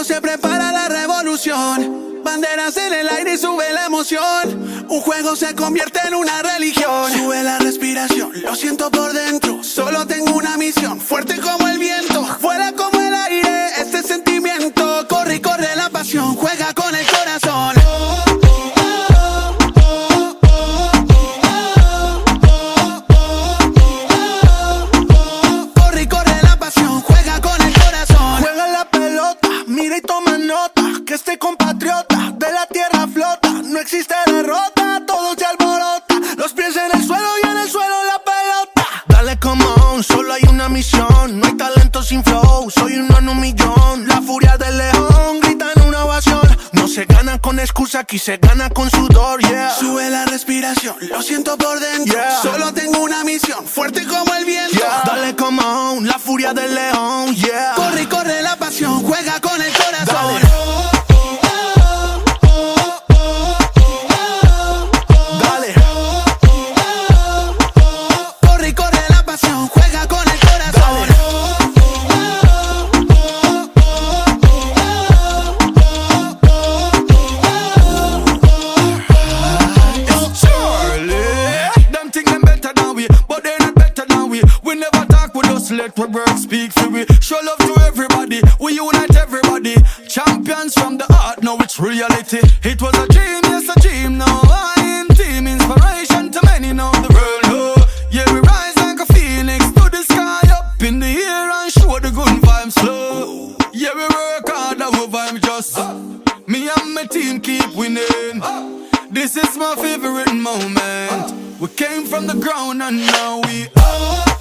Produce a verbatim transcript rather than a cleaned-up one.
se prepara la revolución. Banderas en el aire y sube la emoción. Un juego se convierte en una religión. Sube la respiración, lo siento por dentro. Solo tengo una misión, fuerte como el viento. Fuera como el aire, este sentimiento. Corre y corre la pasión, juega con el corazón. Corre y corre la pasión, juega con el corazón. Juega la pelota, mira y toma nota, que este compatriota de la tierra flota. No existe derrota, todo se alborota. Los pies en el suelo y en el suelo la pelota. Dale come on, solo hay una misión. No hay talento sin flow, soy uno en un millón. La furia del león grita en una ovación. No se gana con excusa, aquí se gana con sudor, yeah. Sube la respiración, lo siento por dentro, yeah. Solo tengo una misión, fuerte como el viento, yeah. Dale come on, la furia del león, yeah. Corre y corre la pasión, juega con el corazón. Dale. Let our words speak for we. Show love to everybody, we unite everybody. Champions from the heart, now it's reality. It was a dream, yes a dream, now I am team. Inspiration to many now the world know. Yeah, we rise like a phoenix to the sky, up in the air and show the good vibes flow. Yeah, we work hard, our vibe just uh, me and my team keep winning. uh, This is my favorite moment. We came from the ground and now we uh,